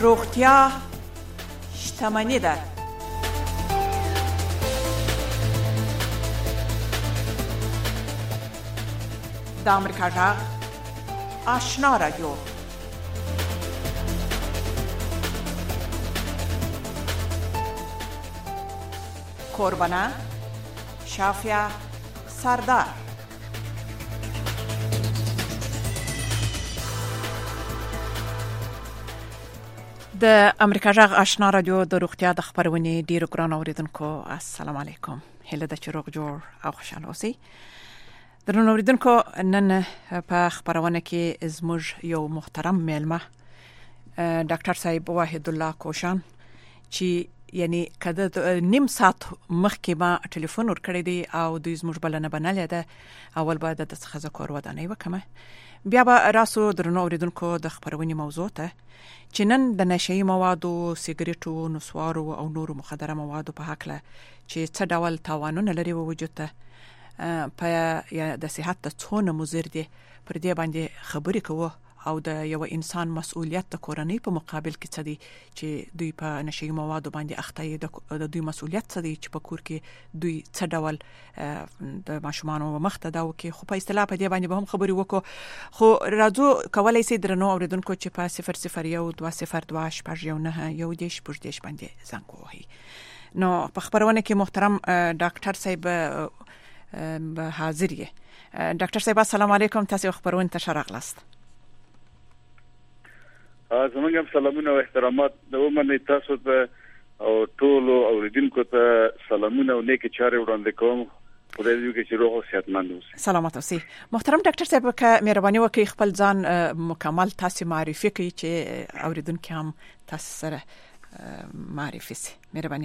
روغتیا شتمني ده. د امریکا غږ آشنا رادیو. کوربانه شافیا سردار. د امریکا غږ آشنا رادیو د روغتیا د خبرونې ډیرو ګران اوریدونکو السلام علیکم. هله د چروغ جوړ او خوشاله اوسئ. درنو اوریدونکو نن په خبرونه کې زموږ یو محترم میلمه ډاکټر صاحب واحد الله کوشان چې یعنی کده نیم ساعت مخکې ما ټلیفون ورکړی دی او د زموږ بلنه بنلې ده. اول باید د څه ذکر ودانې وکمه بیا به راسو درنو اوریدونکو د خبرونې موضوع ته چې نن د نشئی موادو، سیګریټو، نسوارو او نورو مخدره موادو په حق له چې څه ډول تاوانونه لري وجود ته په د صحت ته څونه مضر دي پر دې باندې خبرې کوو او د یو انسان مسؤلیت د کورنۍ په مقابل کې څه دي چې دوی په نشئی موادو باندې اخته د دوی مسؤلیت څه دي چې په کور کې دوی څه ډول د ماشومانو مخته دا وکي. خو په اصطلاح په دې باندې به هم خبرې وکړو. خو راځو کولای شي درنو اوریدونکو چې په 001202091 باندې زنګ ووهي. نو په خبرونه کې محترم ډاکټر صاحب حاضر یې. ډاکټر صاحب السلام علیکم. تاسو خبرونه ته شراغلاست. زمونږ هم سلامونه او احترامات د ومنې تاسو ته او ټول اوریدونکو ته سلامونه او نیک چارې وړاندې کوم. خدای دې وکړي چې روغ او صحتمند اوسئ. سلامات اوسئ. محترم ډاکټر صاحب که مهرباني وکړئ خپل ځان مکمل تاسو معرفي کړئ چې اوریدونکو هم تاسو سره معرفي شي. مهرباني.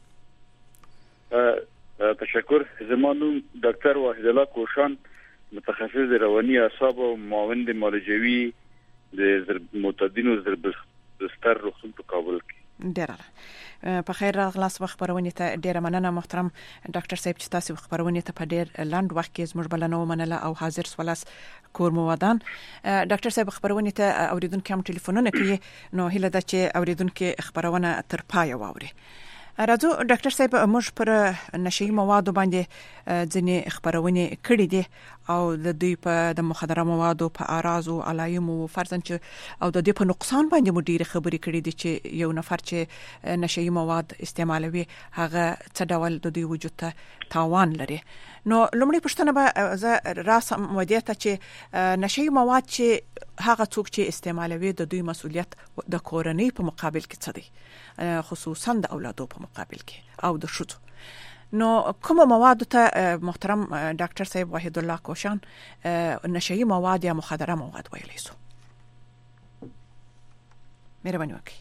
تشکر. زما نوم ډاکټر واحد الله کوشان، متخصص رواني اعصاب او معاون معالجوي د معتادینو بستر روغتون په کابل کې. ډیر په خیر راغلاست. خبرونه ته ډیره مننه محترم ډاکټر صاحب چې تاسو خبرونه ته په ډیر لاند وخت کې زموږ بلنه ومنله او حاضر سوالاس کور موادان. ډاکټر صاحب خبرونه ته اوریدونکو هم ټلیفونونه کوي نو هله دا چې اوریدونکو خبرونه تر پای واوري. راځو ډاکټر صاحب موږ پر نشئی موادو باندې ځنې خبرونه کړې دي او د دوی په د مخدره موادو په اعراض او علایمو فرضاً چې او د دې په نقصان باندې مو ډیره خبرې کړې دي چې یو نفر چې نشئی مواد استعمالوي هغه څه ډول د دوی وجود ته تاوان لري. نو لومړی پوښتنه به زه راسم ودیته چې نشئی مواد چې هغه څوک چې استعمالوي د دوی مسؤلیت د کورنۍ په مقابل کې څه دی، خصوصا د اولادو په مقابل کې او د شذو. نو کوم مواد ته محترم ډاکټر صاحب واحد الله کوشان نشئی مواد یا مخدره مواد ویلی سو؟ مهرباني وکړئ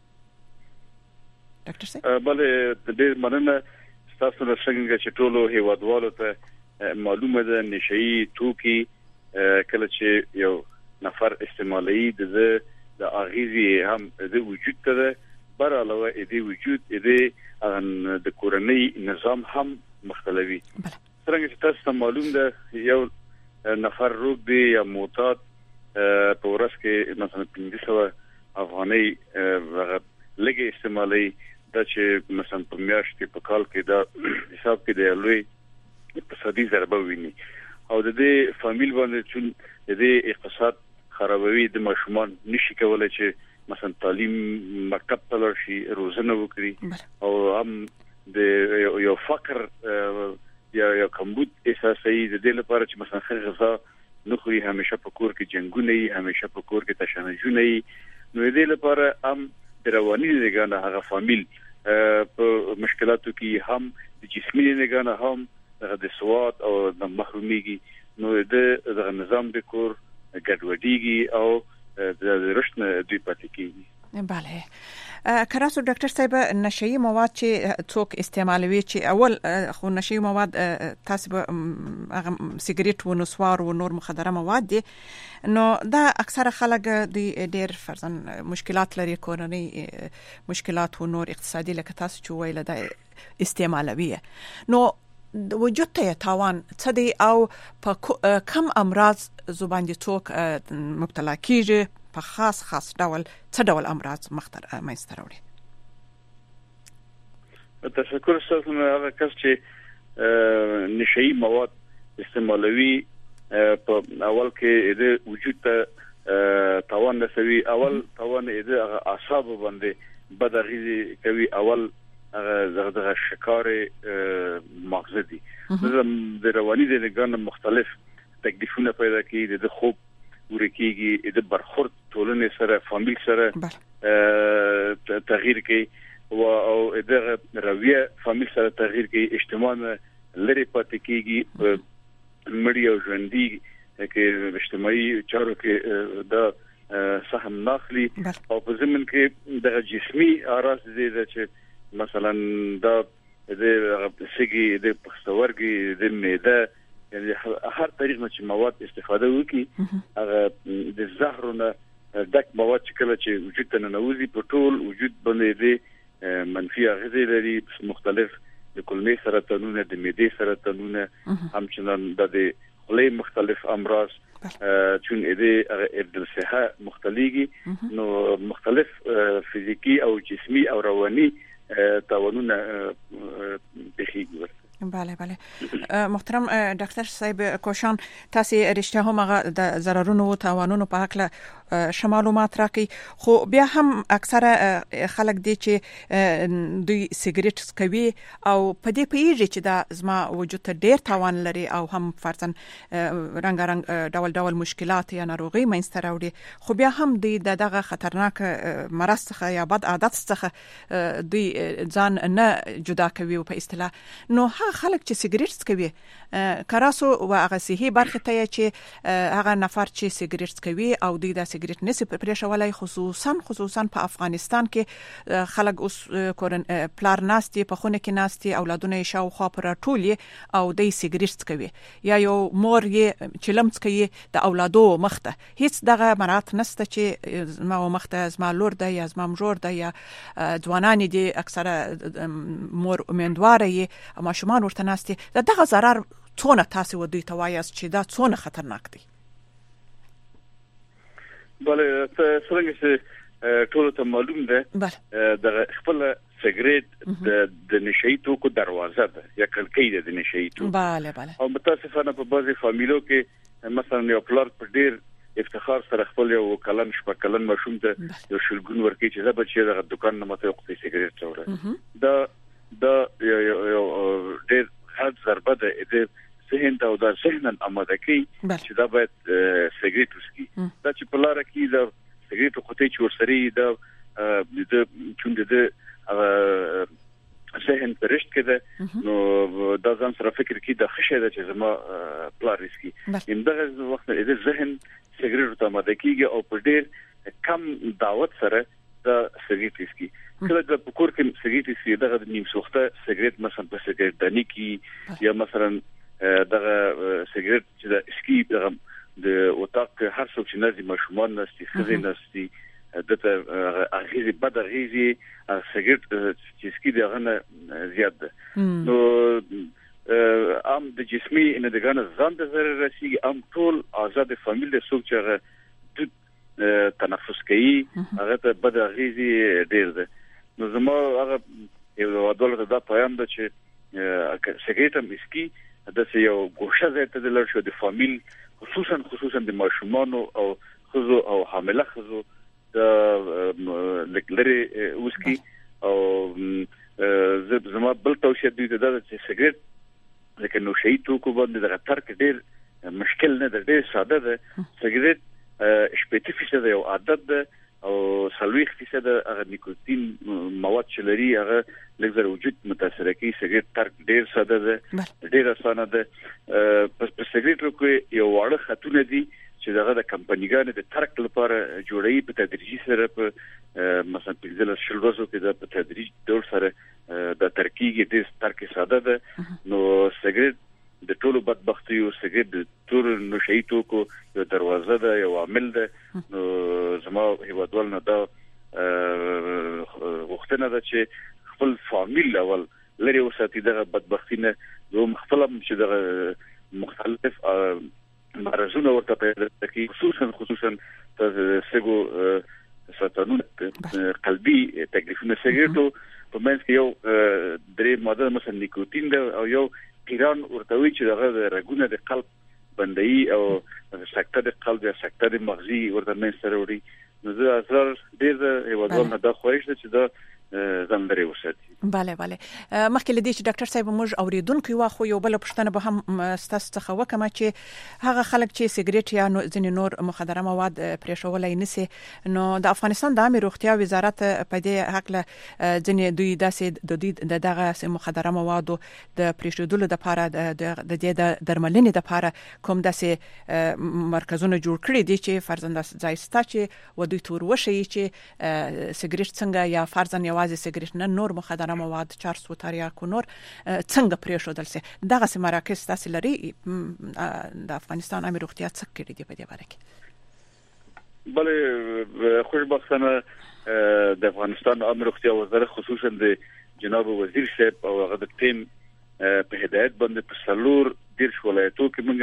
ډاکټر صاحب. بله ډېر مننه. تاسو له څنګه چې ټولو هیوادوالو ته معلومه ده نشئی توکي کله چې یو نفر استعمالي د اغیزي هم د وجود ته بر علاوه د وجود د کورنۍ نظام هم مختلفي. څنګه چې تاسو معلوم ده یو نفر روغ دی یا معتاد په ورځ کې مثلا 500 افغانۍ لګي استعمالي دا چې مثلا په میاشت کې په کال کې دا حساب کې دی لوی اقتصادي ضربه ویني او د دې فامیل باندې چې د دې اقتصاد خرابوي. د ماشومان نشي کولای چې مثلا تعلیم مکتب ته لاړ شي، روزنه وکړي او هم د یو فقر یا کمبود احساسي د دې لپاره چې مثلا غذا نخوري، همیشه په کور کې جنگونه وي، همیشه په کور کې تشنجونه وي. نو د دې لپاره هم د رواني لګانه هغه فامیل په مشکلاتو کې هم د جسمي لګانه هم د سواد او د محروميږي. نو د نظام د کور ګډوډيږي او د رشنه دوی پاتې کیږي. بله. کراسو ډاکټر صاحب نشئی مواد چې څوک استعمالوي چې اول خو نشئی مواد تاسو به سیګریټ و نسوار و نور مخدره مواد دي. نو دا اکثر خلک د ډېر فرضاً مشکلات لري، کورنۍ مشکلات و نور اقتصادي لکه تاسو چې ویل دا استعمالوي. نو وجود ته تاوان څه دی او په کم امراض زباندې څوک مبتلا کیږي په خاص ډول څه ډول امراض منځته راوړي؟ تشکر ستاسو نه. هغه کس چې نشئی مواد استعمالوي په اول کې د وجود ته تاوان رسوي، اول تاوان د اعصاب باندې بد اغیزه کوي، اول هغه شکار مغزه دي. د رواني د لګان مختلف تکلیفونه پیدا کوي، د خوب ورکیږي، د برخورد ټولنې سره فامیل سره تغییر کوي او د رویه فامیل سره تغییر کوي، اجتماع لري پاتې کیږي، مړی او ژوندۍ کې اجتماعي چارو کې دا سهم ناخلي. او په ضمن کې د جسمي اعراض دي چې مثلا دا د سګي د پښتورګي د معده، یعنی هر طریق نه چې مواد استفاده وکړي هغه د زهرونه ډک مواد چې کله چې وجود ته ننوځي په ټول وجود باندې منفي اغیزې لري، مختلف د کولمې سرطانونه، د معدې سرطانونه، همچنان د خولې مختلف امراض چون د صحه مختلفي نو مختلف فزیکی او جسمی او رواني تاوانونه بخیږي. بله محترم ډاکټر صاحب کوشان، تاسو رښتیا هم هغه د ضررونو او تاوانونو په اړه معلومات راکړي، خو بیا هم اکثره خلک دي چې دوی سیګریټ څکوي او په دې پیږي چې دا زما وجود ته ډیر تاوان لري او هم فرضاً رنګارنګ ډول مشکلات یا ناروغي منځته راوړي، خو بیا هم دوی دغه خطرناک مرض څخه یا بد عادت څخه دوی ځان نه جدا کوي په اصطلاح. نو خلک چې سیګریټ څکوي کراسو او هغه صحي برخه ته چې هغه نفر چې سیګریټ څکوي او دوی دا سیګریټ نسی پرېښولای، خصوصا په افغانستان کې خلک اوس پلار ناستي په خونه کې ناستي، اولادونه یې شاوخوا پر ټولي او دوی سیګریټ څکوي، یا یو مور یې چلم څکوي د اولادو مخته، هیڅ دغه مرات نسته چې ما مخته زما لور ده یا زما مجور ده یا ځوانان دي اکثره مور امیندواره یې ماشومان ورته ناستي. دغه ضرر څونه تاسو ودی ته وایاست چې دا څونه خطرناک دي؟ بله څنګه چې ټول ته معلوم ده د خپل سیګریټ د نشئی توکو دروازه ده یا کلکې ده د نشئی توکو. بله او متاسفانه په بعضي فامیلو کې مثلا یو پلار په ډیر افتخار سره خپل یو کلن شپکلن ماشوم ته یو شلګون ورکړي چې دا بچي د دکان نه مته وقتی سیګریټ څوره دا یو ډیر حد ضربه ده د ذهن ته او د ذهن آماده کوي چې دا باید سیګریټ وسکي. دا چې په لار کې دا سیګریټ خوته چې ورسري دا د چون د ذهن پرشت کده نو دا ځان سره فکر کوي د خشه ده چې زما پلار وسکي. همدغه وخت د ذهن سیګریټ ته آماده کیږي او په ډیر کم دعوت سره دا سیګریټ وسکي. کله د پکور کې سیګریټ وسکي دغه نیم سوخته سیګریټ مثلا په سیګریټ دانی کې یا مثلا دغه سیګریټ چې د اسکی د وطاق هر څوک چې نازي مشمول نستي خزي نستي دته اغیزه بد اغیزه سیګریټ چې اسکی دغه زیات ده. نو ام د جسمي ان دغه ځان د ضرر رسیږي، ام ټول آزاد فامیل د څوک چې تنفس کوي هغه ته بد اغیزه ډیر ده. نو زما هغه یو ډول دا پیغام ده چې سیګریټ هم اسکی د یو ګوشه ځای ته د لړ شو د فامیل خصوصا د ماشومان او خزو او حامله خزو د لکلري وسکی او زما بل توصیه دی دا چې سیګریټ لکه نو شي توکو باندې د ترک ډیر مشکل نه ده، ډیر ساده ده. سیګریټ شپږ% یو عادت ده او 30% هغه نیکوتین مواد چې لري هغه لږ وجود متاثر کوي. سیګریټ ترک ډیر ساده ده، ډیر اسانه ده. په سیګریټ کې یو واړه خطونه دي چې دغه د کمپنیګانو د ترک لپاره جوړي په تدریجي سره په مثلا په ځل شلوزو کې د تدریج ډول سره د ترکیږي د ترک ساده ده. نو سیګریټ د ټولو بدبختیو سیګریټ د ټول نشئی توکو یو دروازه ده، یو عامل ده. نو زما هیوادوال نه دا وختونه ده چې خپل فامیل اول لري وساتي دغه بدبختینه نو خپل چې دغه مختلف مرزونه ورته پیدا کوي، خصوصا سګو سرطانونه قلبي تکلیفونه سګریټو په منځ کې یو درې ماده مثلا نیکوتین ده او یو پیران ورته وی چې دغه رګونه د قلب بندي او سکته د قلب یا سکته د مغزي ورته منځ سره وړي نو زه اثر ډېر هیوادوال نه دا خوښ ده چې دا زندري وساتي. بله مخکې لدی چې ډاکټر صاحب موږ اوریدونکو واخو یو بل پښتنه به هم ستاسو څخه وکم چې هغه خلک چې سیګریټ یا ځینې نور مخدره مواد پرېښولای نسی نو د افغانستان د عامه روغتیا وزارت په دې حق له ځینې دوی داسې دغه مخدره موادو د پرېښودلو لپاره د دې د درملنې لپاره کوم داسې مرکزونه جوړ کړي دي چې فرضاً ځایسته چې و دوی تور وشي چې سیګریټ څنګه یا فرضاً یوازې سیګریټ نه نور مخدره مواد چارس و تریاک و نور څنګه پرېښودل سي دغه سم مراکز تاسو لري د افغانستان عامه روغتیا څخه کړي دي په دې باره کې؟ بله خوشبختانه د افغانستان عامه روغتیا وزارت خصوصا د جناب وزیر صاحب او هغه د ټیم په هدایت باندې په سلور دیرش ولایتو کې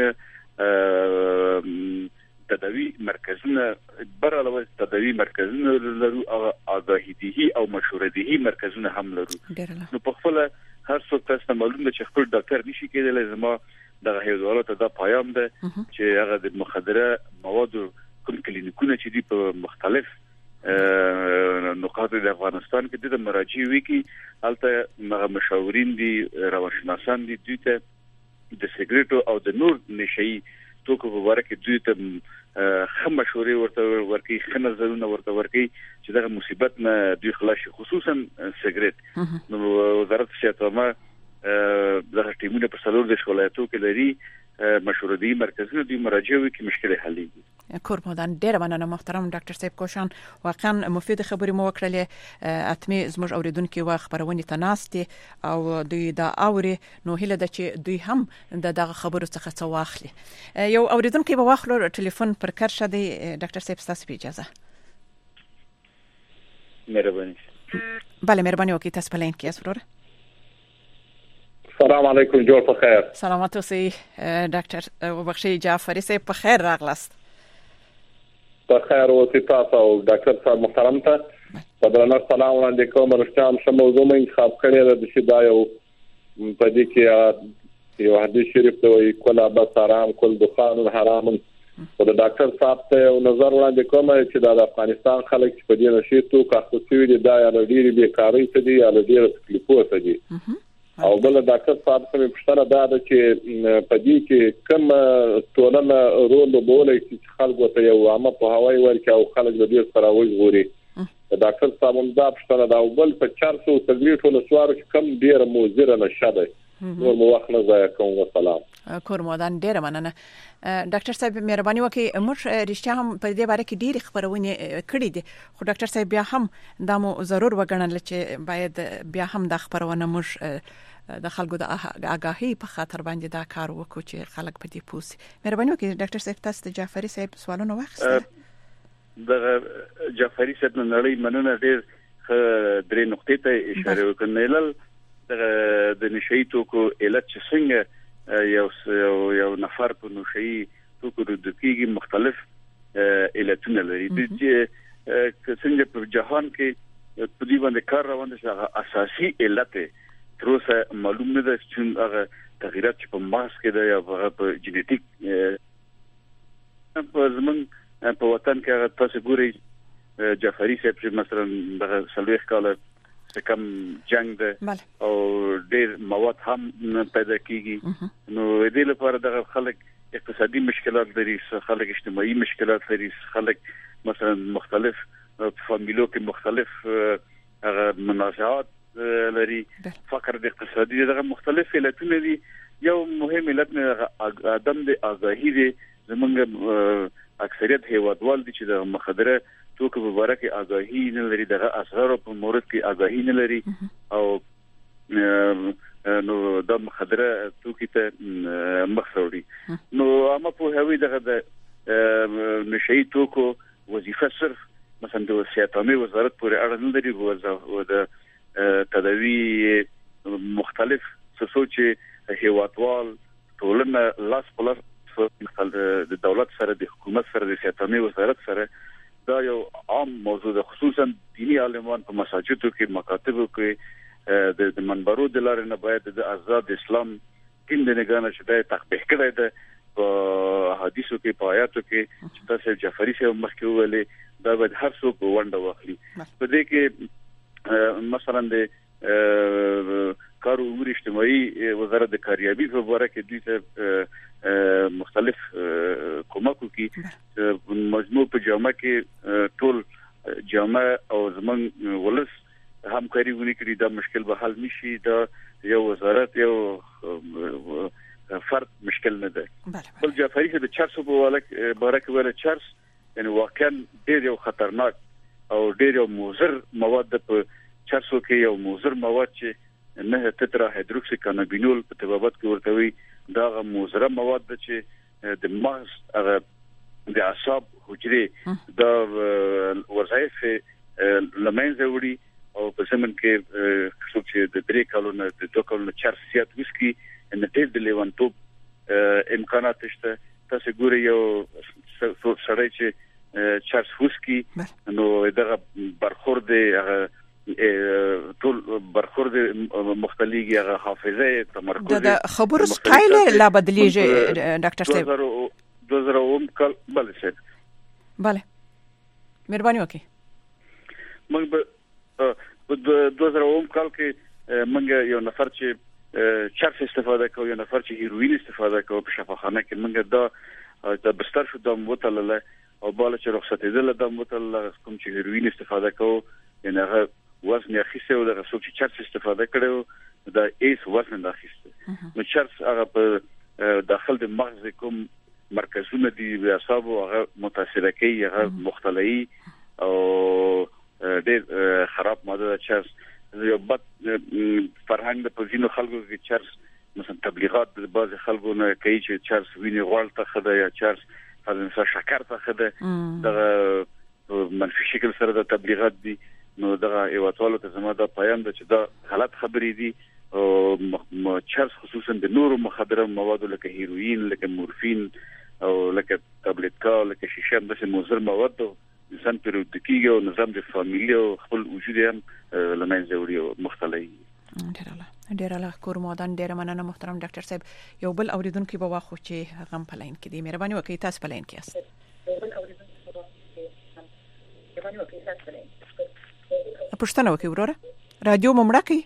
موږ تداوی مرکزونه برعلاوه تداوی مرکزونه لرو او آگاهیدهی او مشوره‌دهی مرکزونه هم لرو نو په خپل هر څوک تاسو معلومه چې خپل ډاکټر نشي کېدلی زما د هیوادوالو ته دا پیغام ده چې هغه د مخدره موادو کوم کلینیکونه چې دي په مختلف نقاط د افغانستان کې د مراجعي وکي البته مشاورین دي روانشناسان دي دوی ته د سیګریټو او د نور نشئی توکو په اړه کې دوی ته خه مشورې ورته ورکي خه نظرونه ورته ورکي چې دغه مصیبت نه دوی خلاص خصوصا سیګریټ نو وزارت صحت دغه ټیمونه په سلور د ولایتو کې لري مشوره‌دهی مرکزونه دوی مراجعه وکي مشکل حلېږي. کورمودان ډېر مننه محترم ډاکټر صاحب کوشان واقعا مفید خبرې مو وکړلې اتمه زموږ اوریدونکو وا خبرونه تناستي او دوی دا اوري نو هله د چې دوی هم دغه خبرو څخه څه واخلي یو اوریدونکو به واخلو ټلیفون پر کار شدي ډاکټر صاحب تاسو په اجازه مهرباني بله مهرباني وکړئ تاسو په لین کې اسرور السلام علیکم جوړ په خیر سلامات اوسئ ډاکټر وبخښئ جعفری صاحب په خیر راغلاست په خیر اوسئ تاسو او ډاکټر صاحب محترم ته په درنه سلام وړاندې کوم رښتیا هم موضوع مې انتخاب کړې ده چې دا یو په دې کې یو حدیث شریف دی وایي کله بس حرام کل دخان حرام او د ډاکټر صاحب ته یو نظر وړاندې کوم چې د افغانستان خلک چې په دې نشي تو کاستوي دي دا یا ډېری بیکاری ته دي یا ډېر تکلیفو ته دي او بل ډاکټر صاحب څخه پوښتنه دا ده چې په دې کې کوم ټولنه رول لوبولای چې خلکو ته یو عامه په هوای ورکړي او خلک د دې سره وژغوري ډاکټر صاحب هم دا پوښتنه دا او بل په 400 تګریټو له سوار کم ډیر موزر نشه ده نور مو وخت نه ضایع کوم سلام کورمودان ډیر مننه ډاکټر صاحب مهرباني وکړئ موږ رښتیا هم په دې باره کې ډېری خبرونه کړې دي خو ډاکټر صاحب بیا هم دا مو ضرور وګڼل چې باید بیا هم د خبرونه موږ د خلکو د آگاهی په خاطر باندې دا کار وکړو چې خلک په دې پوسي مهرباني وکړئ ډاکټر صاحب تاسو ته جعفری صاحب سوالونه واخیستل د جعفری صاحب نړۍ مننه ډېر درې نقطې ته اشاره وکړل د نشئی توکو علت چې څنګه یو نفر په نشئی توکو د دقیقي مختلف علتونه لري چې څنګه په جهان کې په دې باندې کار روان دي چې اساسي علت تر اوسه معلوم نه ده چې هغه تغیرات چې په مغز کې ده یا په جینیټیک په زمون په وطن کې هغه تاسو ګورئ جعفری صاحب چې مثلا د سلوخ کاله کم جنگ ده او ډېر مواد هم پیدا کیږي نو دې لپاره د خلک اقتصادي مشکلات لري خلک اجتماعي مشکلات لري خلک مثلا مختلف فامیلو کې مختلف هغه منازعات لري فقر د اقتصادي دغه مختلف علتونه دي یو مهم علت نه عدم د آگاهی دي زمونږ اکثریت هیوادوال دي چې د مخدره توکو په اړه کې آگاهی نه لري دغه اثر په مورد کې آگاهی نه لري او نو د مخدره توکو ته مخسوري نو اما په هوی دغه د نشئی توکو وظیفه صرف مثلا د صحتامي وزارت پورې اړه نه لري او د تداوی مختلف سوچ هیوادوال ټولنه لاس په لاس د دولت سره د حکومت سره د صحتامي وزارت سره دا یو عام موضوع ده، خصوصا دینی عالمان په مساجدو کې مکاتبو کې د منبرو د لارې نه باید د آزاد اسلام دین د نگانه شته تخبیح کړی ده په حدیثو کې په آیاتو کې چې تاسو جعفری صاحب مخکې ویلي دا باید هر څوک ونډه واخلي په دې کې مثلا د کار او امور اجتماعي وزارت د کاریابی په اړه کې دوی ته مختلف کومکو کې مجموع په جامع کې ټول جامع او زمون ولس همکاري ونی کړی دا مشکل به حل نشي، دا یو وزارت یو فرد مشکل نه ده. بل جعفری چې د چرس په اړه کې ویل چرس یعنی واقعا ډېر یو خطرناک او ډېر یو مضر مواد په چرسو کې یو مضر مواد چې نه تترا هایدروکسی کانابینول په تبابت کې ورته وي، دا مضر مواد ده چې د مغز هغه د اعصاب حجرې دا وظایف لمنځه وړي او په زمن کې څوک چې د 3 کالونو د 2 کالونو چرس سیات وسکي ان د دې لیوانټوب امکانات شته. تاسو ګورئ یو سړی چې چرس وسکي نو دغه برخورد ټول برخورد مختلفي هغه حافظه تمرکز د خبرو سټایل لا بدلیږي ډاکټر صاحب 2000 کال بل څه bale مهرباني وکړئ. موږ په 2000 کال کې موږ یو نفر چې چرس استفاده کوي، یو نفر چې هیروین استفاده کوي په شفاخانه کې موږ دا بستر شو د متلله او بالا چې رخصتېدل د متلله کوم چې هیروین استفاده کوي یعنی هغه وزن اخیسته او د څوک چې چرس استفاده کړو دا ایس وزن اخیسته. نو چرس هغه په داخل د مغز کوم مرکزونه دي د اعصابو هغه متاثر کوي، هغه مختلعي او ډېر خراب ماده چرس. یو بد فرهنګ د پوزینو خلکو کې چرس مثلا تبلیغات د بعض خلکو نه کوي چې چرس ویني غوړ ته خده یا چرس مثلا شکر ته خده، دا منفي شکل سره د تبلیغات دي. نو دا ایواتوالو ته زما دا پیام ده چې دا غلط خبرې دي او چرس خصوصا د نورو مخدره موادو لکه هیروین لکه مورفین او لکه تابلیټکا لکه شیشه د مضر مواد انسان پر د کیږي او نظام د فامیلی او خپل وجود هم لمنځه وړي او مختلفي ډیر الله کور مودان ډیر مننه محترم ډاکټر صاحب. یو بل اوریدونکو به واخو چې غم پلاین کې دی، مهرباني وکړئ تاسو پلاین کې است. پښتنه وکي وروره رادیو ممړه کی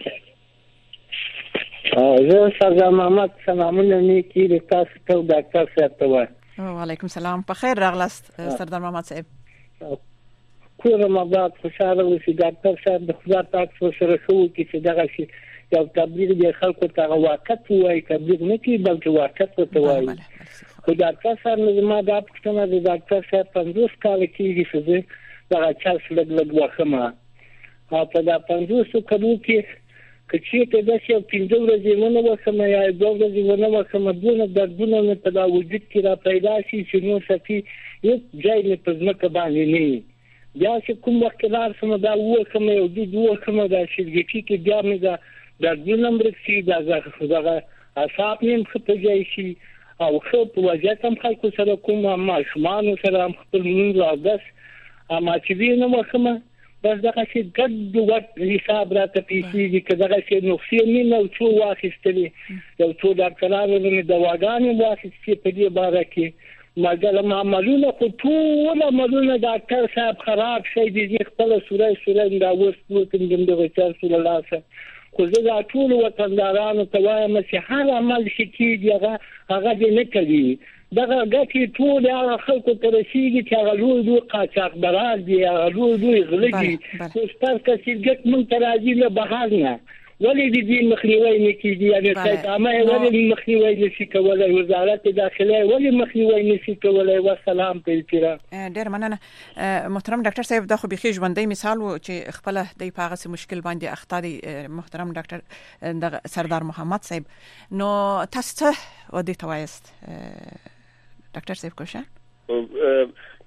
زه سردار محمد سلامونه نیکی د تاسو ته ډاکټر صاحب ته وایم. وعلیکم سلام، په خیر راغلاست سردار محمد صاحب. کور مبارک خوشاله اوسئ ډاکټر صاحب، د خدای پاک سره شو چې دغه شي یو تبلیغ د خلکو ته واقعیت وایي، تبلیغ نه کی بلکې واقعیت ته وایي. خو ډاکټر صاحب ما دا پښتنه د ډاکټر صاحب 50 کال کېږي چې دا چرس لګ وخمه او په دا 50 کلو کې چې ته د څه 15 ورځې ونه وخمه یا 2 ورځې ونه وخمه دونه دردونه په دا وجود کې را پیدا شي چې نو سفي یو ځای نه په ځمکه باندې نه بیا چې کوم وخت لار سم دا وخمه یو د وخمه دا شلګي کې بیا مې دا دردونه مرسي دا زغه اصحاب نیم خپل شي او خو په وجه هم خلکو سره کوم ما شمان سره هم خپل مونږ راغس اما چې وینم وخمه بس دغه چې ګډ وټ حساب راته پیسې چې دغه چې نقصې نه او څو واخیستلې یو څو ډاکټرانو نه دواګانې واخیستې په دې باره کې مګر معمولونه خو ټول عملونه ډاکټر صاحب خراب شي دي خپل سوره دا وسوتم دغه چارسو لاسه. خو زه دا ټول وطندارانو ته وایم چې هر عمل چې کیږي هغه دې نه کوي، دغه ګټې ټول هغه خلکو ته رسیږي چې هغه لوی قاچاقبران دي، هغه لوی غله دي. خو ستاسو چې ګټ مونږ ته راځي له بهر نه ولې دې مخنیوی نه کیږي، یعنی سیدامه ولې مخنیوی نشي کولای، وزارت داخله ولې مخنیوی نشي کولای. والسلام په احترام. ډیر مننه محترم ډاکټر صاحب، دا خو بيخي ژوندۍ مثال و چې خپل د پاغه مشکل باندې اخطاري محترم ډاکټر د سردار محمد صاحب. نو تاسو ته ودی توایست ډاکټر صاحب کوشان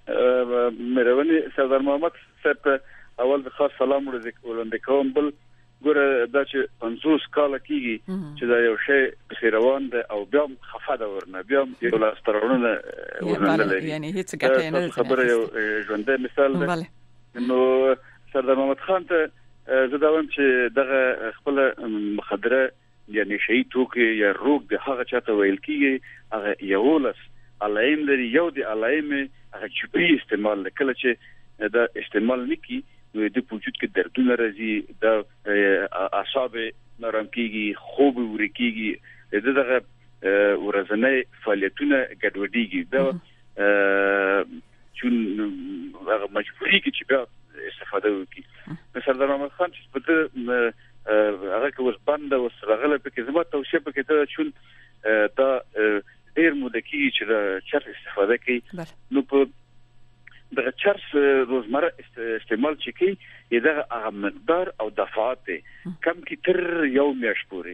مهرباني سردار محمد صاحب اول خاص سلام وړاندې کوم. بل ګوره دا چې 50 کال کېږي چې دا یو شی په روان ده او بیا خفه ده ورنه بیا یو لاسترونه ورنه لري یعنی هیڅ ګټه نه خبره یو ژوندۍ مثال ده نو سردار محمد خان ته زه دا وایم چې دغه خپل مخدره یعنی شی توکي یا روغ د هغه چاته ویل کیږي هغه یولس علایم لري یو د علایم هغه چې استعمال کله چې دا استعمال نکي نو د وجود کې دردونه راځي د اعصاب نرم کیږي خوب ورکیږي دغه ورځنی فعالیتونه ګډوډیږي دا چون هغه مجبوري کې چې بیا استفاده وکړي سردار محمد خان چې په هغه کې اوس بند او سرغله په کې زما توصیه په کې ته چون دا ډیر مودکی چې چر استفاده کوي نو په دغه چرس روزمره استعمال چې کوي دغه مقدار او دفعات کم کی تر یو مشپوري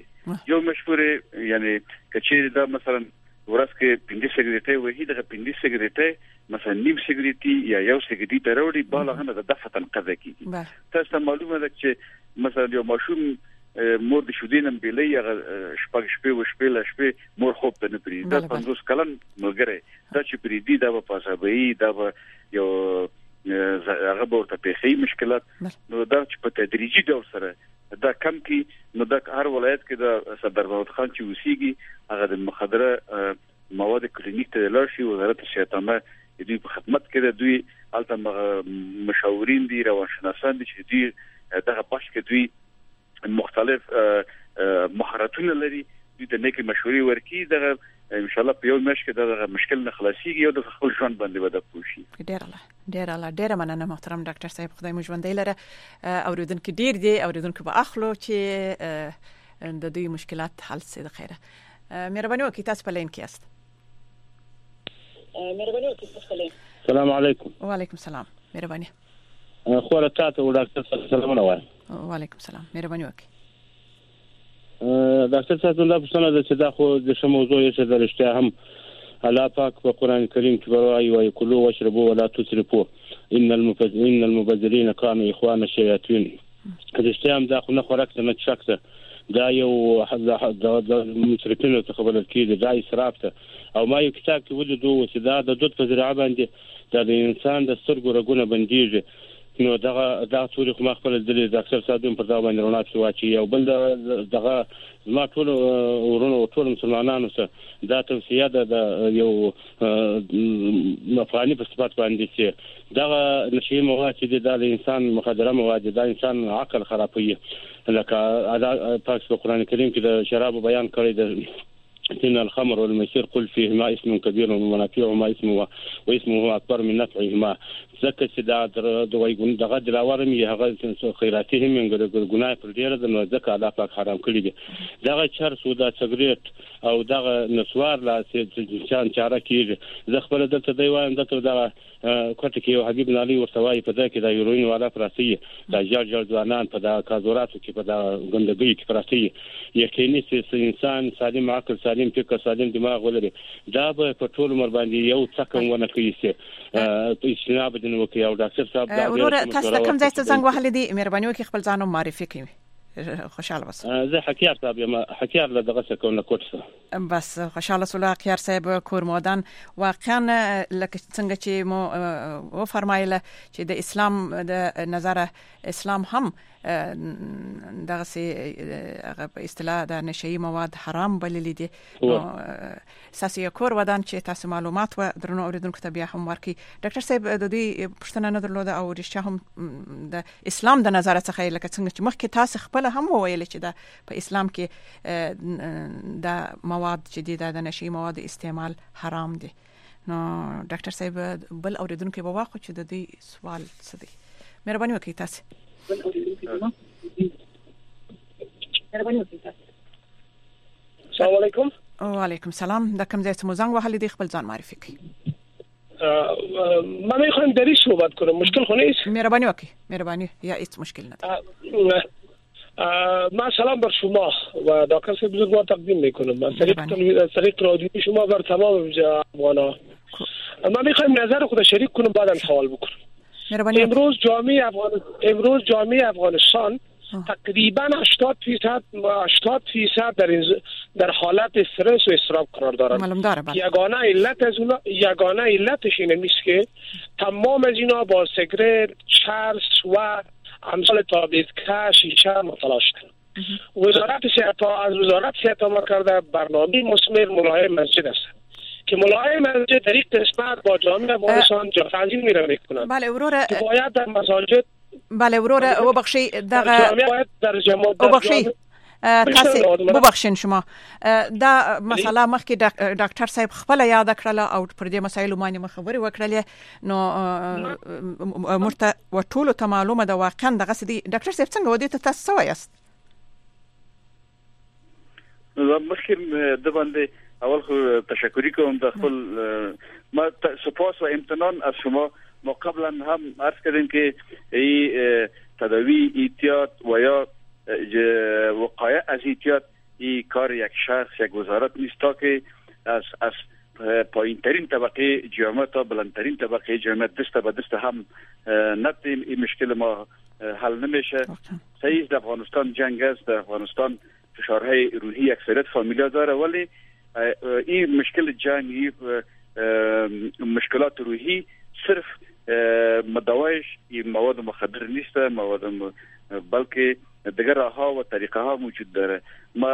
یعنی کچې دا مثلا ورځ کې 50 سیګریټه وهي دغه 50 سیګریټه مثلا نیم سیګریټي یا یو سیګریټي تروړي بالغ نه د دفتن قضا کیږي تاسو معلومه ده چې مثلا یو ماشوم مور د شودینم بیلې هغه شپږ شپې و شپې لا شپې مور خوب ته نه پری دا 50 کلن ملګری دا چې پری دی دا په پاسابې دا یو هغه ورته پیسې مشکلات نو دا چې په تدریجي ډول سره دا کم کی نو دا هر ولایت کې دا سردار محمد خان چې وسیږي هغه د مخدره مواد کلینیک ته لاشي وزارت صحت دوی په خدمت کې دوی الته مشاورین دي روانشناسان دي چې دوی دغه باش کې دوی مختلف مهارتونه لري دوی د نیکی مشورې ورکي دغه ان شاء الله په یو مش کې دغه مشکل نه خلاصيږي او د خپل ژوند باندې ودا پوشي ډیر مننه محترم ډاکټر صاحب خدای مو ژوندۍ لره اوریدونکو ډیر دي اوریدونکو په اخلو چې د دوی مشکلات حل سي د خیره مهرباني وکړئ تاسو په لین کې است السلام علیکم وعلیکم السلام مهرباني خو له تاسو ډاکټر صاحب سلامونه وایم وعلیکم السلام مهرباني وکړئ ډاکټر صاحب الله پښتنه د چې دا خو د موضوع یې چې درشته هم الله پاک په قران کریم کې وایي او کلوا واشربوا ولا تسرفوا ان المبذرين كانوا اخوان الشياطين کله هم دا خو نه خوراک نه شکته دا یو د مسرفینو څخه بلل کېږي دا اسراف ته او ما یو کتاب کې ولیدو چې دا د دوت په ذریعہ باندې د انسان د سترګو رګونه بنديږي نو دا ټول خو خپل د ډاکټر صادم په دا باندې رونات واچي او بل دغه ما ټول ورونو ټول مسلمانانو ته دا توصیه ده د یو مفاهیم په صفات باندې چې دا نشي مواد چې د انسان مخدره مواد د انسان عقل خرابوي لکه پاک قرآن کریم کې د شراب بیان کړی د إن الخمر والميسر قل فيهما اسم كبير ومنافعهما واسمه أكبر من نفعهما ذکر چې دا د وایګون دغه دلاورم یې هغه خیراتي هم ګناه پر ډیره د ځکه الله پاک حرام کړی دی دغه چر سودا سیګریټ او دغه نسوار لا چې چاره کیږي زه خپل دلته دی وایم دته دغه کوټه کې یو حبیب نالي ورتوای په دا کې د یوروین والا پراسي د جال ځوانان په دا کازوراتو کې په دا ګندګي کې پراسي یقیني چې انسان سالم عقل سالم فکر سالم دماغ ولري دا به په ټول مر باندې یو څکم ونه کوي چې په اسلام د نو کې او ډاکټر صاحب دا ورور تاسو کوم ځای ته زنګ وهل دي مهرباني وکړئ خپل ځانو معرفي کړئ خوشاله اوسه زه حکیار صاحب یم حکیار له دغه څه کوم کوټه بس خوشاله سوله حکیار صاحب کور مودان واقعا لکه څنګه چې مو و فرمایله چې د اسلام د نظر اسلام هم دغه سي هغه په اصطلاح د نشئی مواد حرام بللی دي اساسي کور ودان چې تاسو معلومات و درنو اوریدونکو ته بیا هم ورکي ډاکټر صاحب د دې پښتنه نه درلوده او رښتیا هم د اسلام د نظر څخه لکه څنګه چې مخکې تاسو خپل هم وویل چې د په اسلام کې د مواد جديد د نشئی مواد استعمال حرام دي نو ډاکټر صاحب بل اوریدونکو به واخو چې د دې سوال څه دی مهرباني وکړئ تاسو السلام علیکم وعلیکم السلام دا کوم ځای ته مو زنګ وهلی دی خپل ځان معرفي کړئ ما میخوام دری صحبت کنم مشکل خو نیست مهربانی وکړئ مهربانی یا هیڅ مشکل نه ما سلام بر شما و دکتر صاحب بزرگوار تقدیم میکنم از طریق رادیویی شما بر تمام افغانا ما میخوایم نظر خود شریک کنم بعدم سوال بکنم امروز جامعه افغانستان تقریبا 80% در حالت استرس و اضطراب قرار دارند. یگانه علتش اینه میست که تمام از اینا با سیگارت، چرس و امثال تابلت‌ها، شیشه مبتلا شدن. وزارت صحت ما کرده برنامه مثمر ملاحظه مسجد است که ملاحظه مسجد در این قسمت با جامعه افغانستان تنظیم میکنند. بله ورور که باید در مساجد وبخشی ببخشین شما دا مسله مخکې ډاکټر صاحب خپل یاد کړل او پر دې مسایلو باندې خبرې وکړلې نو مرته وټولو ته معلومه ده واقعا دغه سدي ډاکټر صاحب څنګه ودی ته تاسو وایست نو مخکې د باندې اول خو تشکر کوم د خپل ما سپاس و امتنان از شما. ما قبلا هم عرض کردیم که این تداوی احتیاط و یا وقایع از احتیاط این کار یک شخص یک وزارت نیست تا که از پایین ترین طبقه جامعه تا بلندترین طبقه جامعه دست به دست هم نتیم این مشکل ما حل نمیشه. صحیح در افغانستان جنگ است، در افغانستان فشارهای روحی اکثریت فامیلیا داره ولی این مشکل جنگ این مشکلات روحی صرف مدوایش این مواد مخدر نیست بلکه دیگر راهها و طریقه ها موجود داره. ما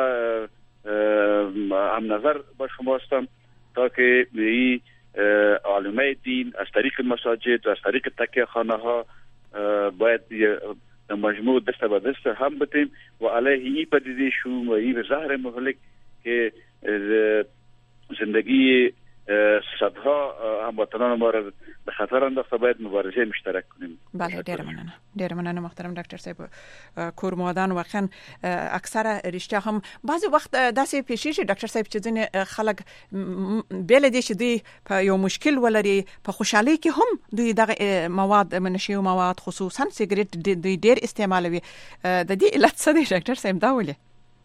هم نظر با شما هستم تا که این علمای دین از طریق مساجد و از طریق تکیه خانه ها باید مجموع دست به دست هم بتیم و علیه این پدیده شوم و این زهر مهلک که زندگی صدها هموطنان ما را به خطر انداخته باید مبارزه مشترک کنیم. بله ډیر مننه محترم ډاکټر صاحب. کورمادان واقعا اکثره رښتیا هم بعضی وخت داسې پیښیږي ډاکټر صاحب چې ځینې خلک بیل دي چې دوی په یو مشکل ولري په خوشحالي کې هم دوی دغه مواد منشي مواد خصوصا سیګریټ دوی ډیر استعمالوي. د دې علت څه دی ډاکټر صاحب دا ولې؟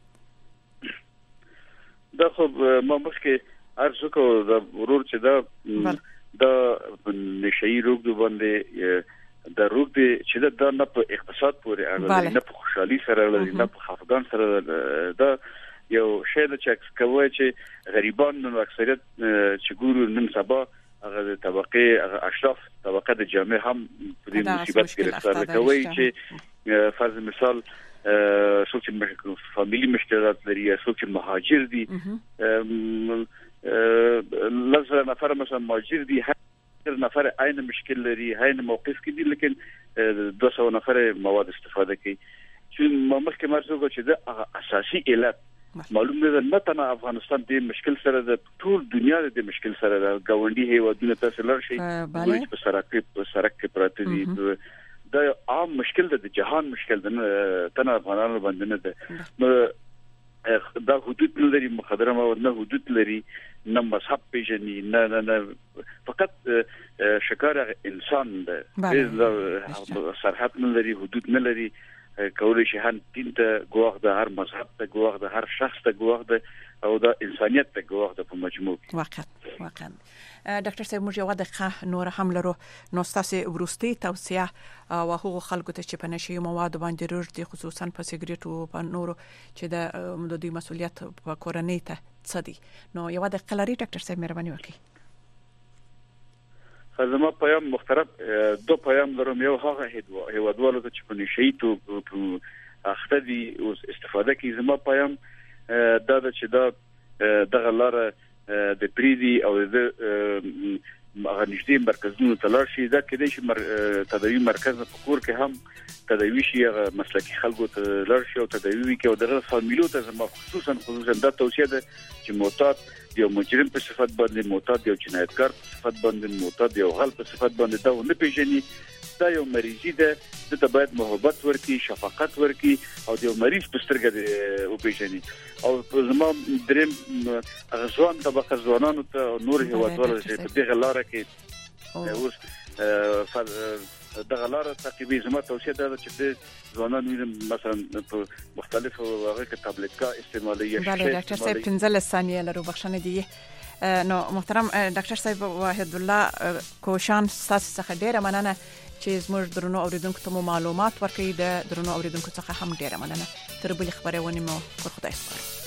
دا خو ما مخکې ارزو کو دا ورور چې دا نشئی روغ دو باندې دا روغ دی چې دا نه په اقتصاد پورې اړه نه په خوشحالي سره اړه نه په خفګان سره دا یو شی د چکس کوي چې غریبان نو اکثریت چې ګورو نن سبا هغه طبقه اشراف طبقه د جامعه هم په دې مصیبت گرفتار کوي چې فرض مثال څوک چې فامیلی مشکلات لري څوک چې مهاجر دي لږ نفر مثلا مهاجر دي هر نفر عین مشکل لري عین موقف کې دي لیکن 200 نفر مواد استفاده کوي چې مخکې مرزو چې د اساسي علت معلوم نه تنه افغانستان د مشکل سره د ټول دنیا د مشکل سره د گاونډي هیوادونو ته سره شي په سرک کې پراته دي دا عام مشکل د جهان مشکل د تنه افغانانو باندې نه ده. دا حدود لري مخدره مواد نه حدود لري نه مذهب پیژني نه فقط شکار انسان ده سرحد نه لري حدود نه لري کولی شي هر دین ته ګواښ ده هر مذهب ته ګواښ ده هر شخص ته ګواښ ده او دا انسانيت ته ګواښ ده په مجموع. واقعا ډاکټر صاحب موږ یو دقیقه نور هم لرو نو تاسو ورستي توصيه او هغه خلکو ته چې په نشي مواد باندې روږدي خصوصا په سیګریټ او په نورو چې د دوی مسولیت په کورنۍ ته څه دي نو یو دقیقه لري ډاکټر صاحب مهرباني وکړئ. زما پیام مخترب دو پیام لرم. یو هغه هیوادوالو ته چې په نشي تو اخته دي او استفاده کوي. زما پیام دا چې دا دغه لاره د پریدي او د غنښتي مرکزونو تلار شي دا کېدای شي تداوی مرکز په کور کې هم تداوی شي مسلکي خلکو ته لار شي او تداوی کې او دغه فامیلو ته زما خصوصا دا توصیه ده چې معتاد یو مجرم په صفت باندې معتاد یو جنایتکار په صفت باندې معتاد یو غل په صفت باندې دا نه پیژني. دا یو مریضي ده ته باید محبت ورکي شفقت ورکي او یو مریض په سترګه او پیژني او زما دریم غزوان طبقه ځوانانو ته نور هیوادوالو چې په دغه لار کې اوس دغه لار تعقیبي زما توصیه ده چې د ځوانانو مثلا په مختلفو هغه کې تابلتکا استعمالي شي. بله ډاکټر صاحب 15 ثانیه لرو بخښنه دي. نو محترم ډاکټر صاحب واحد الله کوشان تاسو څخه ډیره مننه چې زموږ درنو اوریدونکو ته معلومات ورکړي. د درنو اوریدونکو څخه هم ډیره مننه. تر بل خبرونه مو پر خدای سپارم.